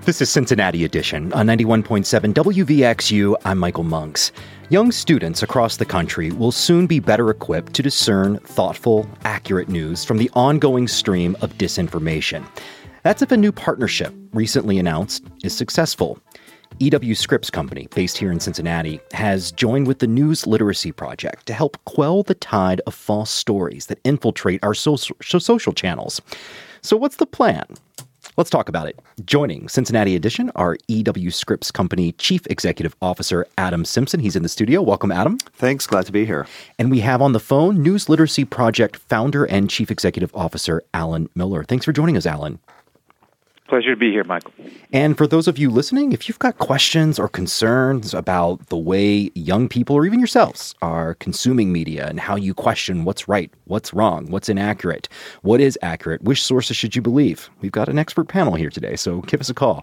This is Cincinnati Edition on 91.7 WVXU. I'm Michael Monks. Young students across the country will soon be better equipped to discern thoughtful, accurate news from the ongoing stream of disinformation. That's if a new partnership recently announced is successful. EW Scripps Company, based here in Cincinnati, has joined with the News Literacy Project to help quell the tide of false stories that infiltrate our social channels. So what's the plan? Let's talk about it. Joining Cincinnati Edition are EW Scripps Company Chief Executive Officer Adam Simpson. He's in the studio. Welcome, Adam. Thanks. Glad to be here. And we have on the phone News Literacy Project founder and Chief Executive Officer Alan Miller. Thanks for joining us, Alan. Pleasure to be here, Michael. And for those of you listening, if you've got questions or concerns about the way young people or even yourselves are consuming media and how you question what's right, what's wrong, what's inaccurate, what is accurate, which sources should you believe, we've got an expert panel here today, so give us a call,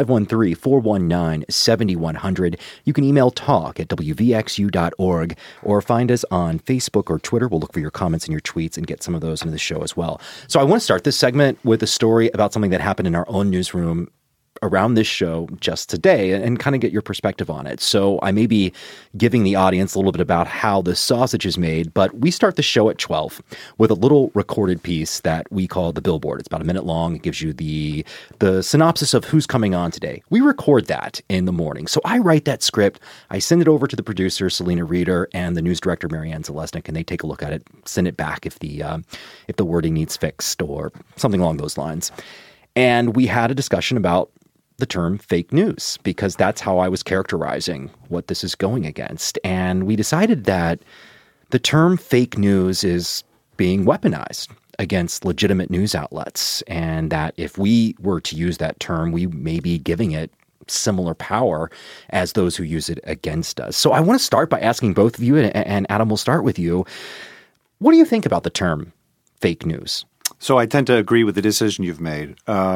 513-419-7100. You can email talk@wvxu.org or find us on Facebook or Twitter. We'll look for your comments and your tweets and get some of those into the show as well. So I want to start this segment with a story about something that happened in our own newsroom around this show just today and kind of get your perspective on it. So I may be giving the audience a little bit about how the sausage is made, but we start the show at 12 with a little recorded piece that we call The Billboard. It's about a minute long. It gives you the synopsis of who's coming on today. We record that in the morning. So I write that script. I send it over to the producer, Selena Reeder, and the news director, Marianne Zalesnik, and they take a look at it, send it back if the wording needs fixed or something along those lines. And we had a discussion about the term fake news, because that's how I was characterizing what this is going against. And we decided that the term fake news is being weaponized against legitimate news outlets, and that if we were to use that term, we may be giving it similar power as those who use it against us. So I want to start by asking both of you, and Adam, we'll start with you. What do you think about the term fake news? So I tend to agree with the decision you've made.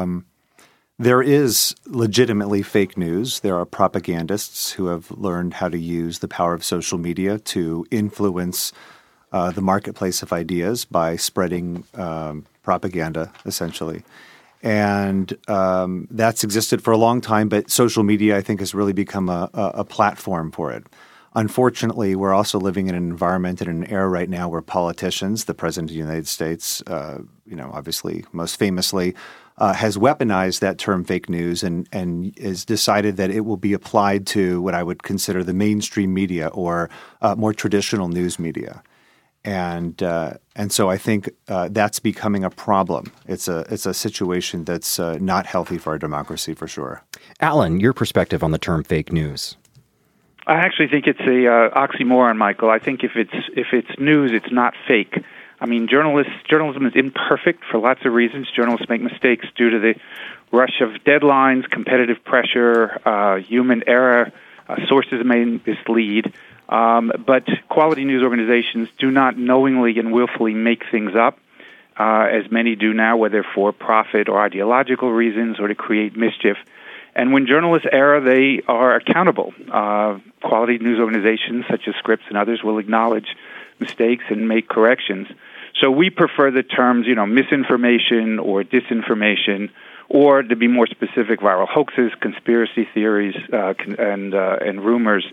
There is legitimately fake news. There are propagandists who have learned how to use the power of social media to influence the marketplace of ideas by spreading propaganda, essentially. And that's existed for a long time, but social media, I think, has really become a platform for it. Unfortunately, we're also living in an environment and an era right now where politicians, the President of the United States, obviously most famously, has weaponized that term fake news and has decided that it will be applied to what I would consider the mainstream media or more traditional news media. And so I think that's becoming a problem. It's a situation that's not healthy for our democracy, for sure. Alan, your perspective on the term fake news? I actually think it's a oxymoron, Michael. I think if it's news, it's not fake. I mean, journalism is imperfect for lots of reasons. Journalists make mistakes due to the rush of deadlines, competitive pressure, human error. Sources may mislead. But quality news organizations do not knowingly and willfully make things up, as many do now, whether for profit or ideological reasons or to create mischief. And when journalists err, they are accountable. Quality news organizations such as Scripps and others will acknowledge mistakes and make corrections. So we prefer the terms, misinformation or disinformation, or to be more specific, viral hoaxes, conspiracy theories, and rumors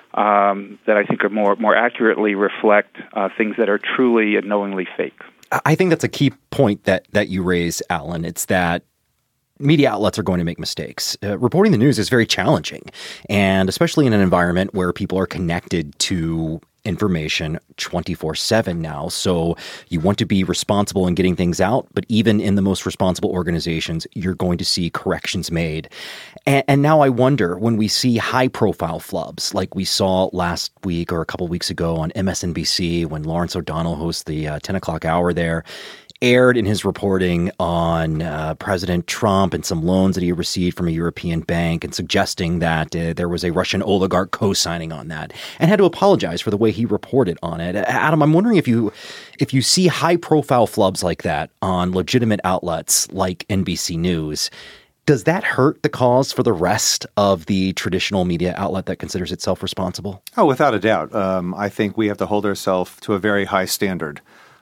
that I think are more accurately reflect things that are truly and knowingly fake. I think that's a key point that you raise, Alan. It's that media outlets are going to make mistakes. Reporting the news is very challenging, and especially in an environment where people are connected to information 24/7 now. So you want to be responsible in getting things out, but even in the most responsible organizations, you're going to see corrections made. And now I wonder, when we see high-profile flubs like we saw last week or a couple weeks ago on MSNBC when Lawrence O'Donnell hosts the 10 o'clock hour there, aired in his reporting on President Trump and some loans that he received from a European bank, and suggesting that there was a Russian oligarch co-signing on that, and had to apologize for the way he reported on it. Adam, I'm wondering if you see high-profile flubs like that on legitimate outlets like NBC News, does that hurt the cause for the rest of the traditional media outlet that considers itself responsible? Oh, without a doubt. I think we have to hold ourselves to a very high standard.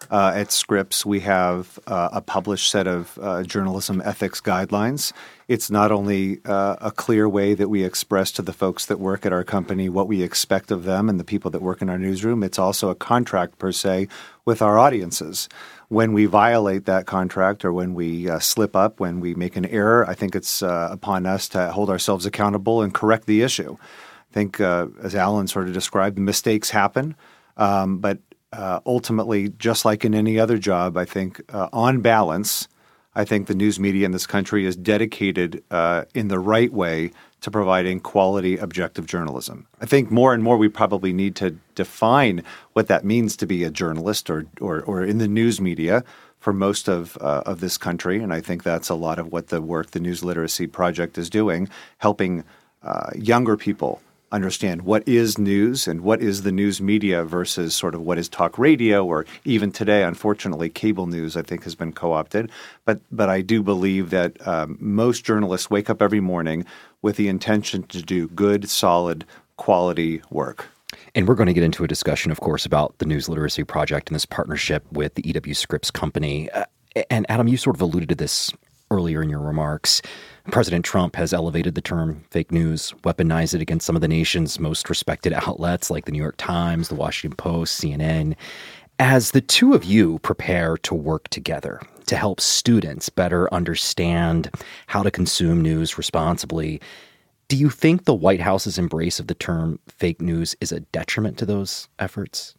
At Scripps, we have a published set of journalism ethics guidelines. It's not only a clear way that we express to the folks that work at our company what we expect of them and the people that work in our newsroom. It's also a contract, per se, with our audiences. When we violate that contract or when we slip up, when we make an error, I think it's upon us to hold ourselves accountable and correct the issue. I think, as Alan sort of described, mistakes happen, but ultimately, just like in any other job, I think on balance, I think the news media in this country is dedicated in the right way to providing quality, objective journalism. I think more and more we probably need to define what that means to be a journalist or in the news media for most of this country, and I think that's a lot of what the work the News Literacy Project is doing, helping younger people understand what is news and what is the news media versus sort of what is talk radio, or even today, unfortunately, cable news, I think, has been co-opted. But I do believe that most journalists wake up every morning with the intention to do good, solid, quality work. And we're going to get into a discussion, of course, about the News Literacy Project and this partnership with the E.W. Scripps Company. And Adam, you sort of alluded to this earlier in your remarks. President Trump has elevated the term fake news, weaponized it against some of the nation's most respected outlets like the New York Times, the Washington Post, CNN. As the two of you prepare to work together to help students better understand how to consume news responsibly, do you think the White House's embrace of the term fake news is a detriment to those efforts?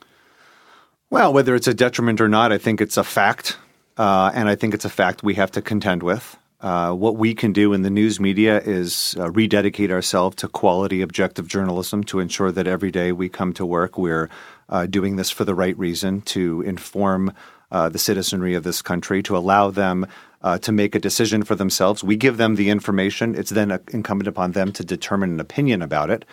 Well, whether it's a detriment or not, I think it's a fact. And I think it's a fact we have to contend with. What we can do in the news media is rededicate ourselves to quality, objective journalism to ensure that every day we come to work, we're doing this for the right reason, to inform the citizenry of this country, to allow them to make a decision for themselves. We give them the information. It's then incumbent upon them to determine an opinion about it.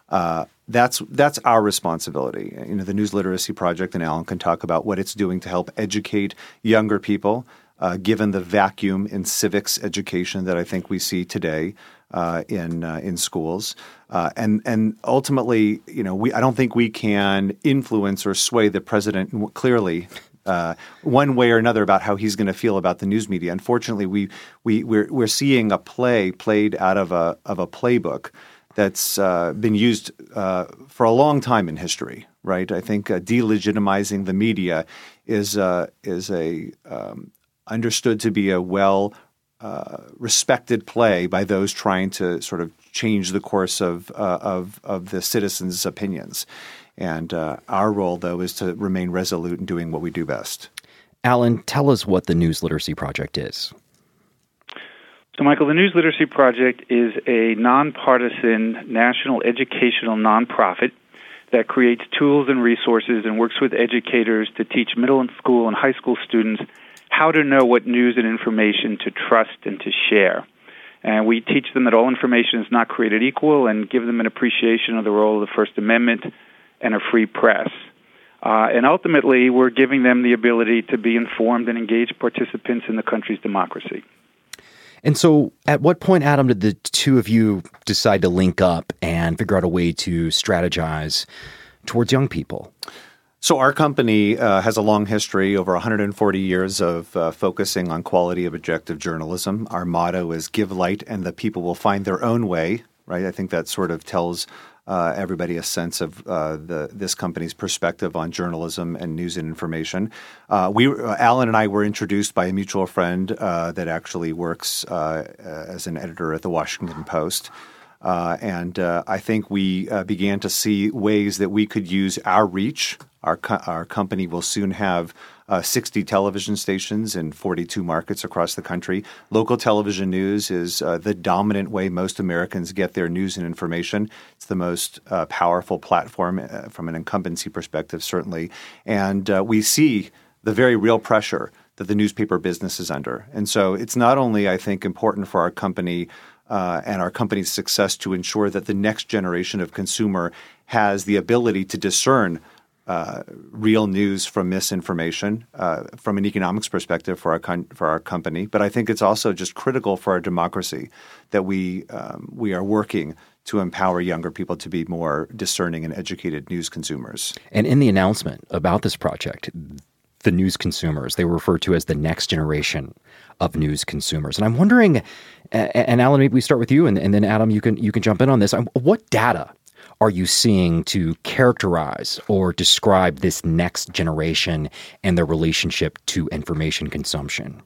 That's our responsibility. You know, the News Literacy Project, and Alan can talk about what it's doing to help educate younger people, given the vacuum in civics education that I think we see today in schools. And ultimately, you know, I don't think we can influence or sway the president clearly one way or another about how he's going to feel about the news media. Unfortunately, we're seeing a play played out of a playbook that's been used for a long time in history, right? I think delegitimizing the media is understood to be a respected play by those trying to sort of change the course of the citizens' opinions. And our role, though, is to remain resolute in doing what we do best. Alan, tell us what the News Literacy Project is. So, Michael, the News Literacy Project is a nonpartisan national educational nonprofit that creates tools and resources and works with educators to teach middle school and high school students how to know what news and information to trust and to share. And we teach them that all information is not created equal and give them an appreciation of the role of the First Amendment and a free press. And ultimately, we're giving them the ability to be informed and engaged participants in the country's democracy. And so at what point, Adam, did the two of you decide to link up and figure out a way to strategize towards young people? So our company has a long history, over 140 years of focusing on quality of objective journalism. Our motto is give light and the people will find their own way, right? I think that sort of tells everybody a sense of this company's perspective on journalism and news and information. Alan and I were introduced by a mutual friend that actually works as an editor at the Washington Post. And I think we began to see ways that we could use our reach. Our company will soon have 60 television stations in 42 markets across the country. Local television news is the dominant way most Americans get their news and information. It's the most powerful platform from an incumbency perspective, certainly. And we see the very real pressure that the newspaper business is under. And so it's not only, I think, important for our company and our company's success to ensure that the next generation of consumer has the ability to discern real news from misinformation from an economics perspective for our company. But I think it's also just critical for our democracy that we are working to empower younger people to be more discerning and educated news consumers. And in the announcement about this project, the news consumers. They were referred to as the next generation of news consumers. And I'm wondering, and Alan, maybe we start with you, and then Adam, you can jump in on this. What data are you seeing to characterize or describe this next generation and their relationship to information consumption?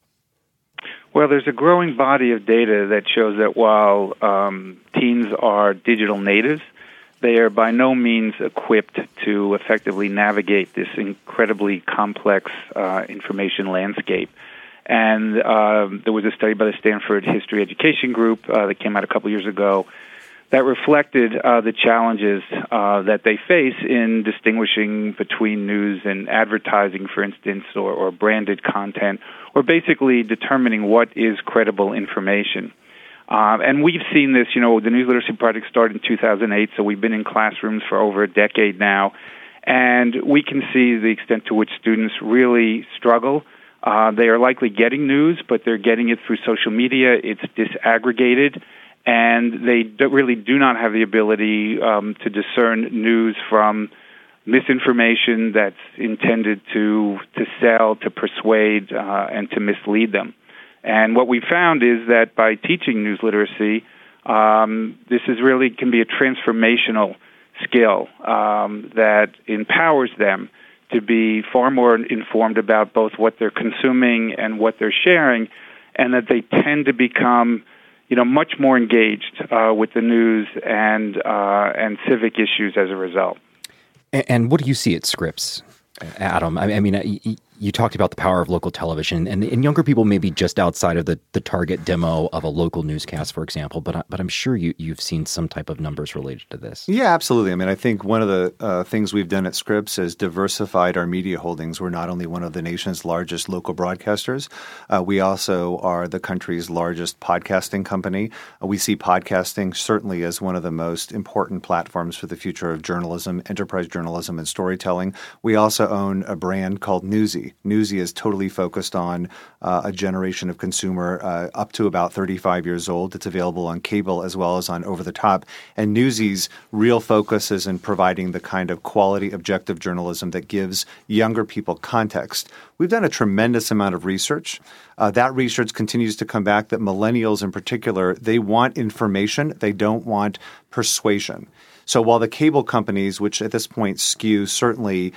Well, there's a growing body of data that shows that while teens are digital natives, they are by no means equipped to effectively navigate this incredibly complex information landscape. And there was a study by the Stanford History Education Group that came out a couple years ago that reflected the challenges that they face in distinguishing between news and advertising, for instance, or branded content, or basically determining what is credible information. And we've seen this, the News Literacy Project started in 2008, so we've been in classrooms for over a decade now, and we can see the extent to which students really struggle. They are likely getting news, but they're getting it through social media. It's disaggregated, and they really do not have the ability to discern news from misinformation that's intended to sell, to persuade, and to mislead them. And what we found is that by teaching news literacy, this can be a transformational skill that empowers them to be far more informed about both what they're consuming and what they're sharing, and that they tend to become, much more engaged with the news and civic issues as a result. And what do you see at Scripps, Adam? I mean, you talked about the power of local television, and younger people may be just outside of the target demo of a local newscast, for example, but I'm sure you've seen some type of numbers related to this. Yeah, absolutely. I mean, I think one of the things we've done at Scripps is diversified our media holdings. We're not only one of the nation's largest local broadcasters, we also are the country's largest podcasting company. We see podcasting certainly as one of the most important platforms for the future of journalism, enterprise journalism, and storytelling. We also own a brand called Newsy. Newsy is totally focused on a generation of consumer up to about 35 years old. It's available on cable as well as on over-the-top. And Newsy's real focus is in providing the kind of quality, objective journalism that gives younger people context. We've done a tremendous amount of research. That research continues to come back that millennials in particular, they want information. They don't want persuasion. So while the cable companies, which at this point skew certainly,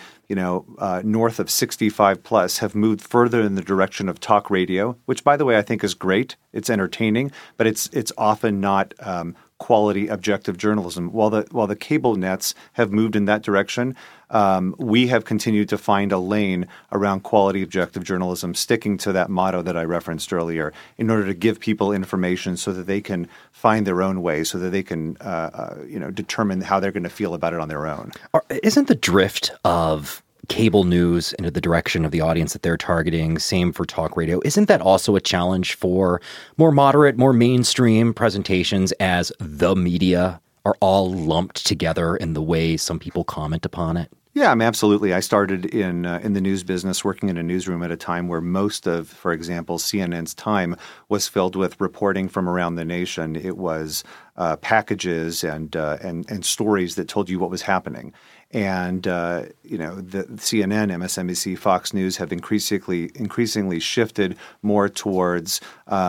north of 65 plus, have moved further in the direction of talk radio, which, by the way, I think is great. It's entertaining, but it's often not quality, objective journalism. While the cable nets have moved in that direction, we have continued to find a lane around quality, objective journalism, sticking to that motto that I referenced earlier, in order to give people information so that they can find their own way, so that they can, determine how they're going to feel about it on their own. Isn't the drift of cable news into the direction of the audience that they're targeting, same for talk radio, isn't that also a challenge for more moderate, more mainstream presentations as the media are all lumped together in the way some people comment upon it? Yeah, absolutely. I started in the news business, working in a newsroom at a time where most of, for example, CNN's time was filled with reporting from around the nation. It was packages and stories that told you what was happening. And the CNN, MSNBC, Fox News have increasingly shifted more towards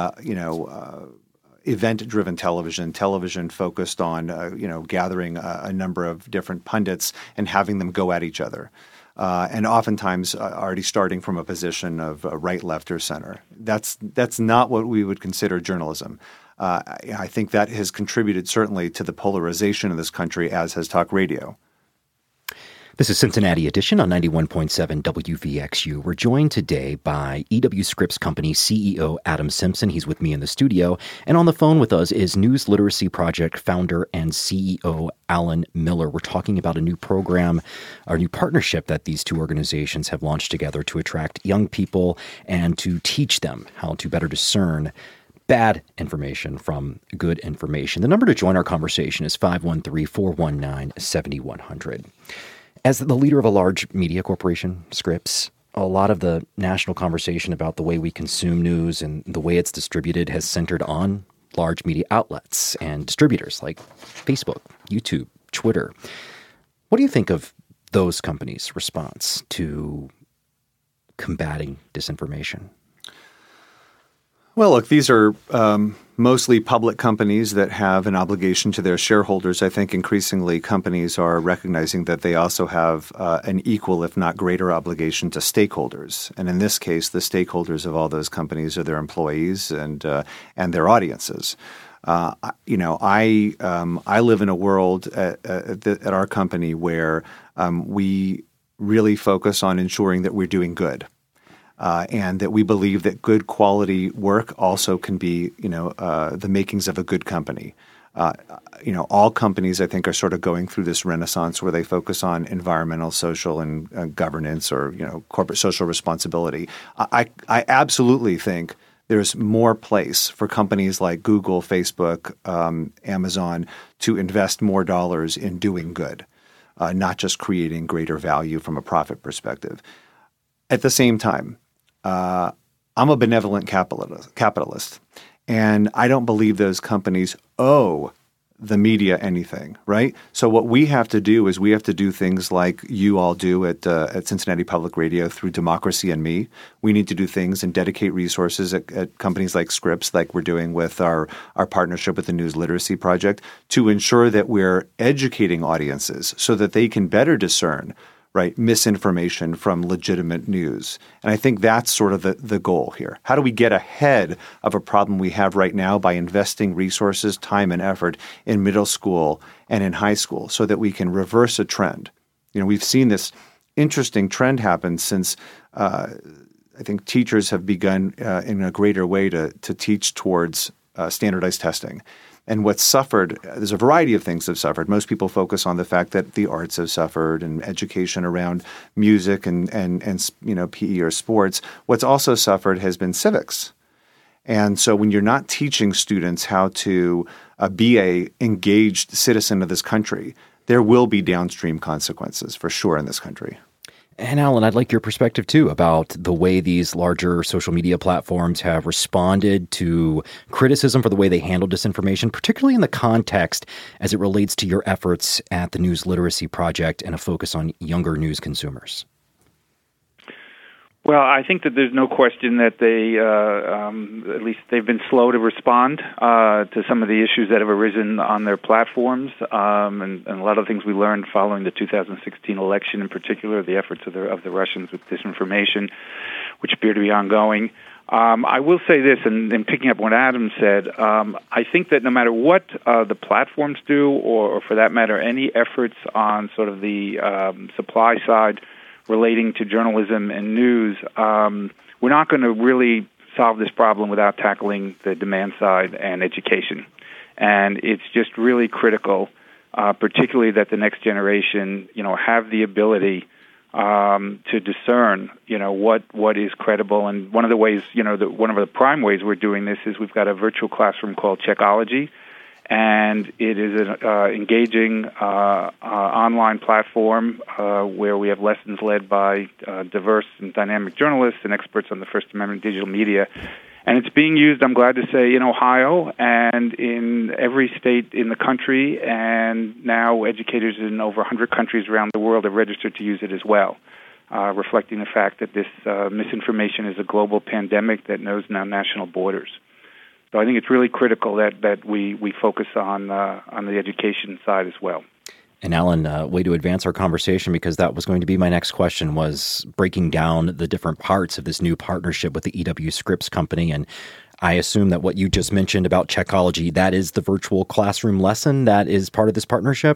event-driven television focused on gathering a number of different pundits and having them go at each other. And oftentimes already starting from a position of right, left, or center. That's not what we would consider journalism. I think that has contributed certainly to the polarization of this country, as has talk radio. This is Cincinnati Edition on 91.7 WVXU. We're joined today by E.W. Scripps Company CEO Adam Simpson. He's with me in the studio. And on the phone with us is News Literacy Project founder and CEO Alan Miller. We're talking about a new program, a new partnership that these two organizations have launched together to attract young people and to teach them how to better discern bad information from good information. The number to join our conversation is 513-419-7100. As the leader of a large media corporation, Scripps, a lot of the national conversation about the way we consume news and the way it's distributed has centered on large media outlets and distributors like Facebook, YouTube, Twitter. What do you think of those companies' response to combating disinformation? Well, look, these are mostly public companies that have an obligation to their shareholders. I think increasingly companies are recognizing that they also have an equal, if not greater, obligation to stakeholders. And in this case, the stakeholders of all those companies are their employees and their audiences. I live in a world at our company where we really focus on ensuring that we're doing good. And that we believe that good quality work also can be, the makings of a good company. All companies, I think, are sort of going through this renaissance where they focus on environmental, social, and governance or, corporate social responsibility. I absolutely think there's more place for companies like Google, Facebook, Amazon to invest more dollars in doing good, not just creating greater value from a profit perspective. At the same time, I'm a benevolent capitalist, and I don't believe those companies owe the media anything, right? So what we have to do is we have to do things like you all do at Cincinnati Public Radio through Democracy and Me. We need to do things and dedicate resources at companies like Scripps, like we're doing with our partnership with the News Literacy Project, to ensure that we're educating audiences so that they can better discern misinformation from legitimate news. And I think that's sort of the goal here. How do we get ahead of a problem we have right now by investing resources, time, and effort in middle school and in high school so that we can reverse a trend? We've seen this interesting trend happen since I think teachers have begun in a greater way to teach towards standardized testing. And what's suffered, there's a variety of things that have suffered. Most people focus on the fact that the arts have suffered and education around music and PE or sports. What's also suffered has been civics. And so when you're not teaching students how to be a engaged citizen of this country, there will be downstream consequences for sure in this country. And Alan, I'd like your perspective too about the way these larger social media platforms have responded to criticism for the way they handle disinformation, particularly in the context as it relates to your efforts at the News Literacy Project and a focus on younger news consumers. Well, I think that there's no question that they, at least they've been slow to respond to some of the issues that have arisen on their platforms, and a lot of things we learned following the 2016 election, in particular, the efforts of the Russians with disinformation, which appear to be ongoing. I will say this, and picking up what Adam said, I think that no matter what the platforms do, or for that matter, any efforts on sort of the supply side relating to journalism and news, we're not going to really solve this problem without tackling the demand side and education. And it's just really critical, particularly that the next generation, have the ability to discern, what is credible. And one of the ways, one of the prime ways we're doing this is we've got a virtual classroom called Checkology. And it is an engaging online platform where we have lessons led by diverse and dynamic journalists and experts on the First Amendment digital media. And it's being used, I'm glad to say, in Ohio and in every state in the country. And now educators in over 100 countries around the world have registered to use it as well, reflecting the fact that this misinformation is a global pandemic that knows no national borders. So I think it's really critical that we focus on the education side as well. And Alan, way to advance our conversation, because that was going to be my next question, was breaking down the different parts of this new partnership with the EW Scripps company. And I assume that what you just mentioned about Checkology, that is the virtual classroom lesson that is part of this partnership?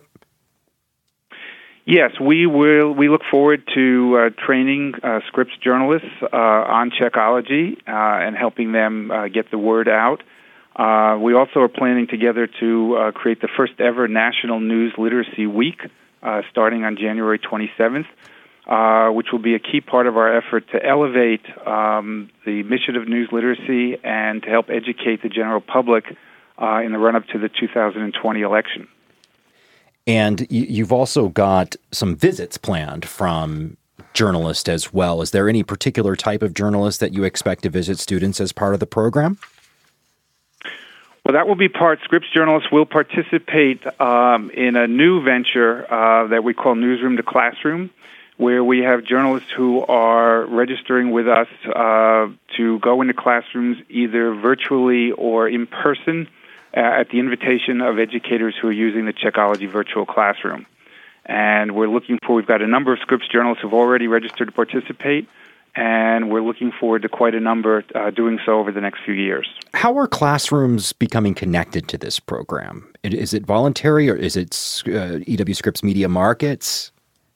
Yes, we will. We look forward to training Scripps journalists on Checkology and helping them get the word out. We also are planning together to create the first ever National News Literacy Week starting on January 27th, which will be a key part of our effort to elevate the mission of news literacy and to help educate the general public in the run-up to the 2020 election. And you've also got some visits planned from journalists as well. Is there any particular type of journalist that you expect to visit students as part of the program? Well, that will be part. Scripps journalists will participate in a new venture that we call Newsroom to Classroom, where we have journalists who are registering with us to go into classrooms either virtually or in person at the invitation of educators who are using the Checkology virtual classroom. And we've got a number of Scripps journalists who have already registered to participate, and we're looking forward to quite a number doing so over the next few years. How are classrooms becoming connected to this program? Is it voluntary, or is it EW Scripps Media Markets?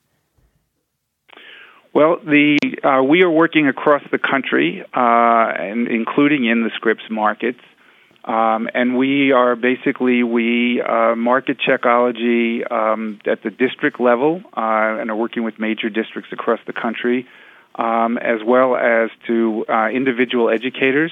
Well, we are working across the country, and including in the Scripps markets. And we market Checkology at the district level and are working with major districts across the country, as well as to individual educators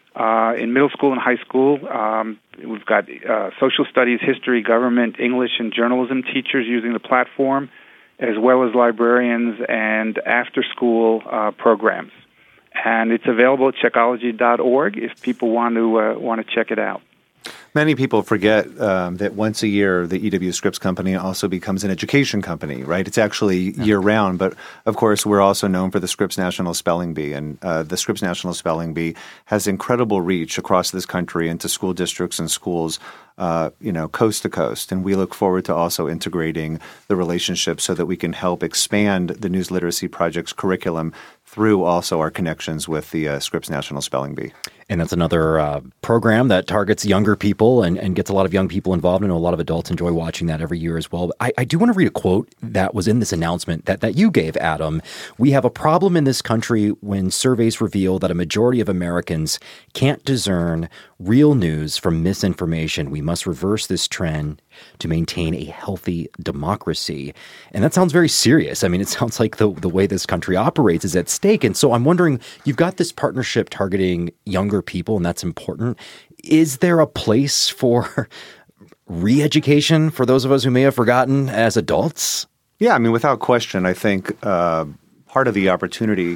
in middle school and high school. We've got social studies, history, government, English, and journalism teachers using the platform, as well as librarians and after-school programs. And it's available at Checkology.org if people want to check it out. Many people forget that once a year, the EW Scripps Company also becomes an education company, right? It's actually year-round, but of course, we're also known for the Scripps National Spelling Bee, and the Scripps National Spelling Bee has incredible reach across this country into school districts and schools, coast to coast. And we look forward to also integrating the relationship so that we can help expand the News Literacy Project's curriculum through also our connections with the Scripps National Spelling Bee. And that's another program that targets younger people and gets a lot of young people involved. I know a lot of adults enjoy watching that every year as well. But I do want to read a quote that was in this announcement that you gave, Adam. "We have a problem in this country when surveys reveal that a majority of Americans can't discern real news from misinformation. We must reverse this trend to maintain a healthy democracy." And that sounds very serious. I mean, it sounds like the way this country operates is at stake. And so I'm wondering, you've got this partnership targeting younger people, and that's important. Is there a place for re-education for those of us who may have forgotten as adults? Yeah, I mean, without question, I think part of the opportunity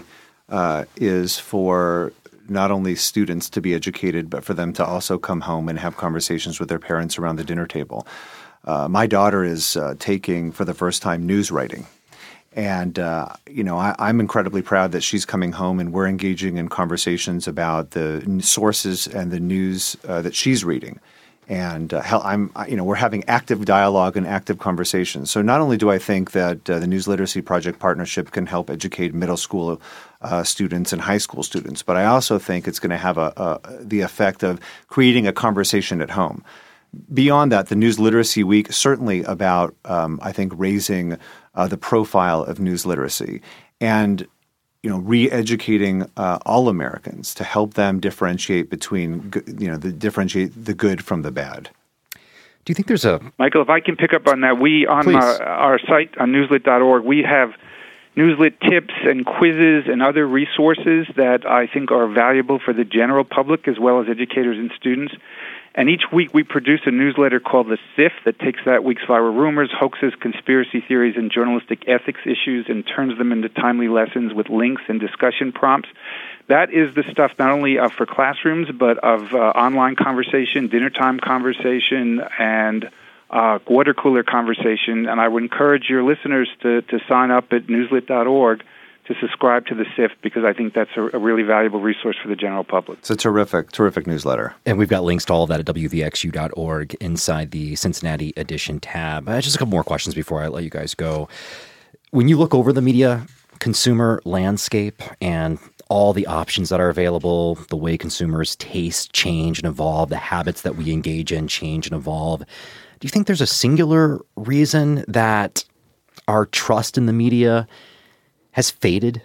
is for not only students to be educated, but for them to also come home and have conversations with their parents around the dinner table. My daughter is taking, for the first time, news writing. And, I'm incredibly proud that she's coming home and we're engaging in conversations about the sources and the news that she's reading. And we're having active dialogue and active conversations. So not only do I think that the News Literacy Project partnership can help educate middle school students and high school students, but I also think it's going to have the effect of creating a conversation at home. Beyond that, the News Literacy Week certainly about, I think, raising the profile of news literacy and re-educating all Americans to help them differentiate between differentiate the good from the bad. Do you think there's a Michael? If I can pick up on that, we on our site on newslit.org we have Newslit tips and quizzes and other resources that I think are valuable for the general public as well as educators and students. And each week we produce a newsletter called The Sift that takes that week's viral rumors, hoaxes, conspiracy theories, and journalistic ethics issues and turns them into timely lessons with links and discussion prompts. That is the stuff not only for classrooms, but of online conversation, dinner time conversation, and water cooler conversation. And I would encourage your listeners to sign up at newslit.org to subscribe to the Sift, because I think that's a really valuable resource for the general public. It's a terrific newsletter. And we've got links to all of that at wvxu.org inside the Cincinnati Edition tab. Just a couple more questions before I let you guys go. When you look over the media consumer landscape and all the options that are available, the way consumers taste, change, and evolve, the habits that we engage in change and evolve, do you think there's a singular reason that our trust in the media has faded?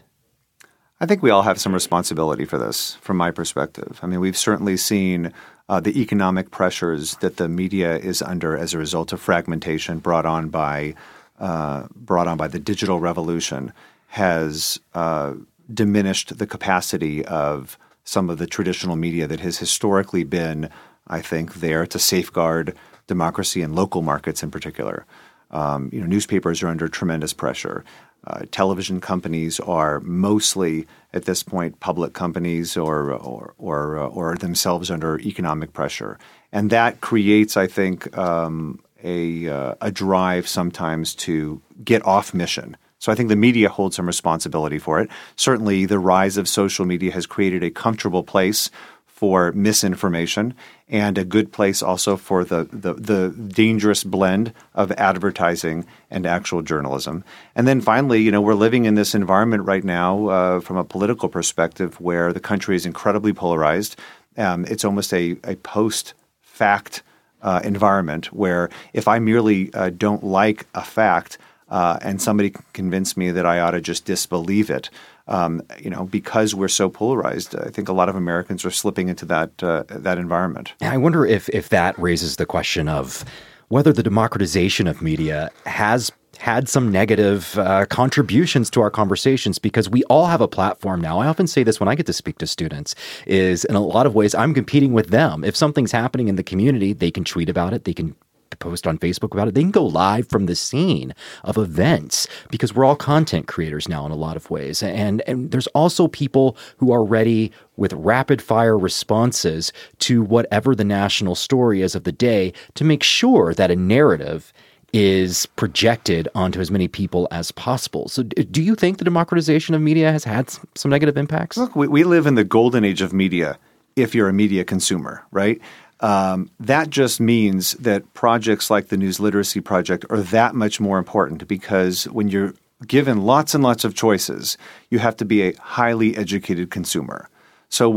I think we all have some responsibility for this, from my perspective. I mean, we've certainly seen the economic pressures that the media is under as a result of fragmentation brought on by the digital revolution has diminished the capacity of some of the traditional media that has historically been, I think, there to safeguard democracy in local markets in particular. Newspapers are under tremendous pressure. Television companies are mostly, at this point, public companies or themselves under economic pressure, and that creates, I think, a drive sometimes to get off mission So I think the media holds some responsibility for it. Certainly, the rise of social media has created a comfortable place for misinformation and a good place also for the dangerous blend of advertising and actual journalism. And then finally, we're living in this environment right now from a political perspective where the country is incredibly polarized. It's almost a post-fact environment where if I merely don't like a fact and somebody can convince me that I ought to just disbelieve it, because we're so polarized, I think a lot of Americans are slipping into that environment. I wonder if that raises the question of whether the democratization of media has had some negative contributions to our conversations, because we all have a platform now. I often say this when I get to speak to students, is in a lot of ways I'm competing with them. If something's happening in the community, they can tweet about it, they can post on Facebook about it, they can go live from the scene of events, because we're all content creators now in a lot of ways. And there's also people who are ready with rapid fire responses to whatever the national story is of the day to make sure that a narrative is projected onto as many people as possible. So do you think the democratization of media has had some negative impacts? Look, we live in the golden age of media if you're a media consumer, right? That just means that projects like the News Literacy Project are that much more important, because when you're given lots and lots of choices, you have to be a highly educated consumer. So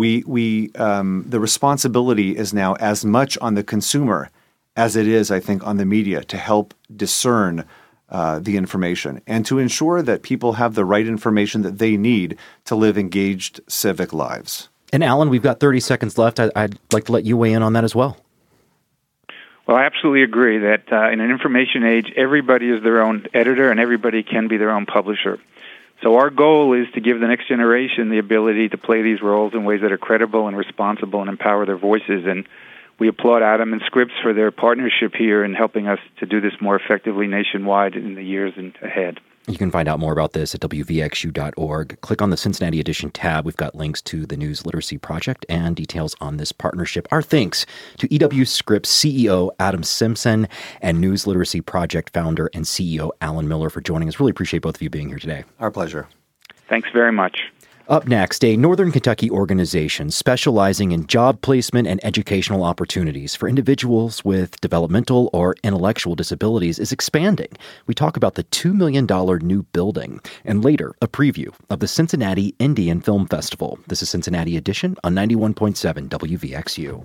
the responsibility is now as much on the consumer as it is, I think, on the media to help discern the information and to ensure that people have the right information that they need to live engaged civic lives. And Alan, we've got 30 seconds left. I'd like to let you weigh in on that as well. Well, I absolutely agree that in an information age, everybody is their own editor and everybody can be their own publisher. So our goal is to give the next generation the ability to play these roles in ways that are credible and responsible and empower their voices. And we applaud Adam and Scripps for their partnership here in helping us to do this more effectively nationwide in the years ahead. You can find out more about this at wvxu.org. Click on the Cincinnati Edition tab. We've got links to the News Literacy Project and details on this partnership. Our thanks to EW Scripps CEO Adam Simpson and News Literacy Project founder and CEO Alan Miller for joining us. Really appreciate both of you being here today. Our pleasure. Thanks very much. Up next, a Northern Kentucky organization specializing in job placement and educational opportunities for individuals with developmental or intellectual disabilities is expanding. We talk about the $2 million new building, and later, a preview of the Cincinnati Indian Film Festival. This is Cincinnati Edition on 91.7 WVXU.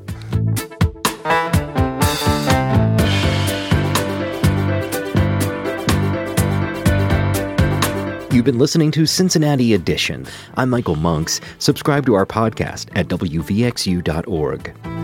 You've been listening to Cincinnati Edition. I'm Michael Monks. Subscribe to our podcast at wvxu.org.